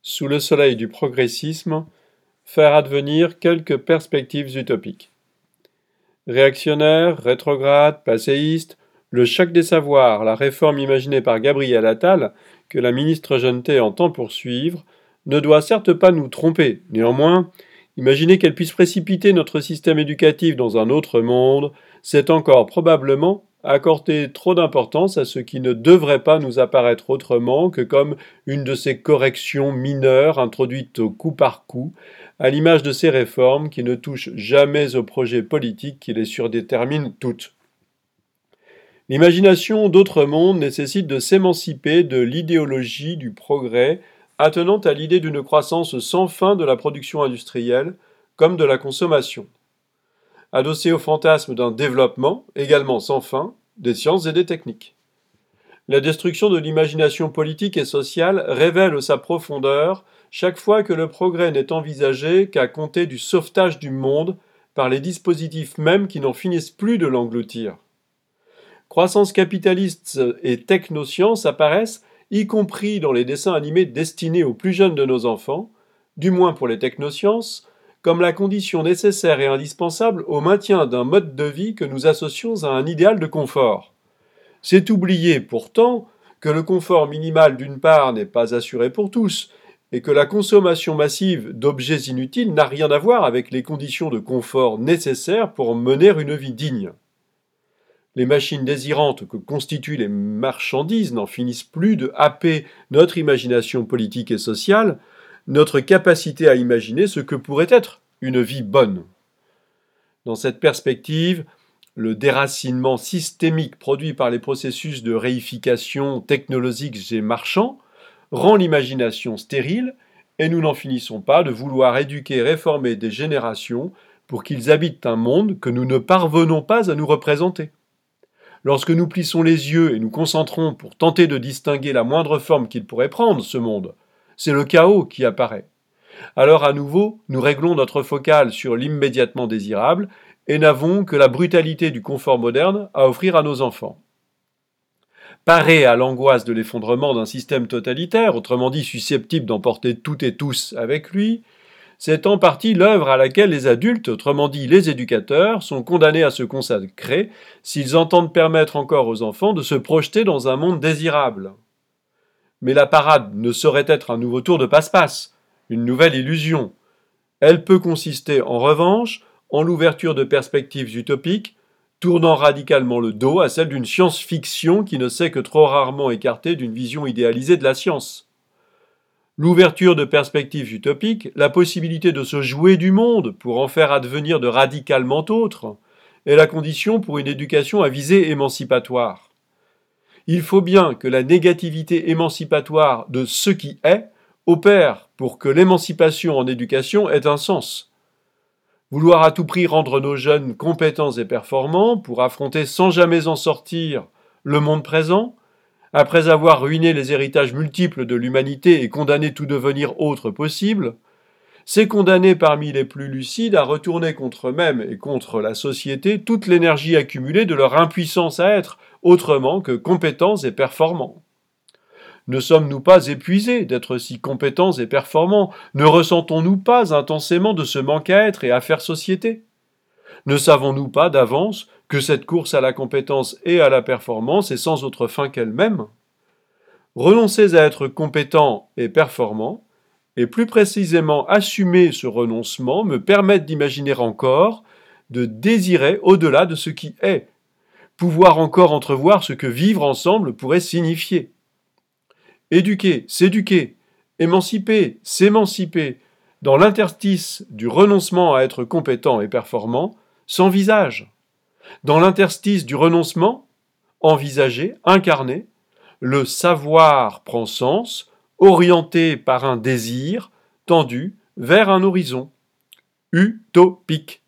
sous le soleil du progressisme, faire advenir quelques perspectives utopiques. Réactionnaire, rétrograde, passéiste, le choc des savoirs, la réforme imaginée par Gabriel Attal, que la ministre Jeunetet entend poursuivre, ne doit certes pas nous tromper. Néanmoins, imaginer qu'elle puisse précipiter notre système éducatif dans un autre monde, c'est encore probablement accorder trop d'importance à ce qui ne devrait pas nous apparaître autrement que comme une de ces corrections mineures introduites au coup par coup, à l'image de ces réformes qui ne touchent jamais au projet politique qui les surdétermine toutes. L'imagination d'autres mondes nécessite de s'émanciper de l'idéologie du progrès attenant à l'idée d'une croissance sans fin de la production industrielle comme de la consommation, adossée au fantasme d'un développement également sans fin des sciences et des techniques. La destruction de l'imagination politique et sociale révèle sa profondeur chaque fois que le progrès n'est envisagé qu'à compter du sauvetage du monde par les dispositifs mêmes qui n'en finissent plus de l'engloutir. Croissance capitaliste et technosciences apparaissent, y compris dans les dessins animés destinés aux plus jeunes de nos enfants, du moins pour les technosciences, comme la condition nécessaire et indispensable au maintien d'un mode de vie que nous associons à un idéal de confort. C'est oublier pourtant que le confort minimal d'une part n'est pas assuré pour tous, et que la consommation massive d'objets inutiles n'a rien à voir avec les conditions de confort nécessaires pour mener une vie digne. Les machines désirantes que constituent les marchandises n'en finissent plus de happer notre imagination politique et sociale, notre capacité à imaginer ce que pourrait être une vie bonne. Dans cette perspective, le déracinement systémique produit par les processus de réification technologiques et marchands rend l'imagination stérile et nous n'en finissons pas de vouloir éduquer et réformer des générations pour qu'ils habitent un monde que nous ne parvenons pas à nous représenter. Lorsque nous plissons les yeux et nous concentrons pour tenter de distinguer la moindre forme qu'il pourrait prendre, ce monde, c'est le chaos qui apparaît. Alors à nouveau, nous réglons notre focale sur l'immédiatement désirable et n'avons que la brutalité du confort moderne à offrir à nos enfants. Paré à l'angoisse de l'effondrement d'un système totalitaire, autrement dit susceptible d'emporter toutes et tous avec lui, c'est en partie l'œuvre à laquelle les adultes, autrement dit les éducateurs, sont condamnés à se consacrer s'ils entendent permettre encore aux enfants de se projeter dans un monde désirable. Mais la parade ne saurait être un nouveau tour de passe-passe, une nouvelle illusion. Elle peut consister en revanche en l'ouverture de perspectives utopiques, tournant radicalement le dos à celle d'une science-fiction qui ne s'est que trop rarement écartée d'une vision idéalisée de la science. L'ouverture de perspectives utopiques, la possibilité de se jouer du monde pour en faire advenir de radicalement autres, est la condition pour une éducation à visée émancipatoire. Il faut bien que la négativité émancipatoire de ce qui est opère pour que l'émancipation en éducation ait un sens. Vouloir à tout prix rendre nos jeunes compétents et performants pour affronter sans jamais en sortir le monde présent, après avoir ruiné les héritages multiples de l'humanité et condamné tout devenir autre possible, c'est condamner parmi les plus lucides à retourner contre eux-mêmes et contre la société toute l'énergie accumulée de leur impuissance à être autrement que compétents et performants. Ne sommes-nous pas épuisés d'être si compétents et performants? Ne ressentons-nous pas intensément de ce manque à être et à faire société? Ne savons-nous pas d'avance que cette course à la compétence et à la performance est sans autre fin qu'elle-même? Renoncer à être compétent et performant, et plus précisément assumer ce renoncement, me permettent d'imaginer encore, de désirer au-delà de ce qui est, pouvoir encore entrevoir ce que vivre ensemble pourrait signifier. Éduquer, s'éduquer, émanciper, s'émanciper, dans l'interstice du renoncement à être compétent et performant, s'envisage. Dans l'interstice du renoncement, envisagé, incarné, le savoir prend sens, orienté par un désir tendu vers un horizon utopique.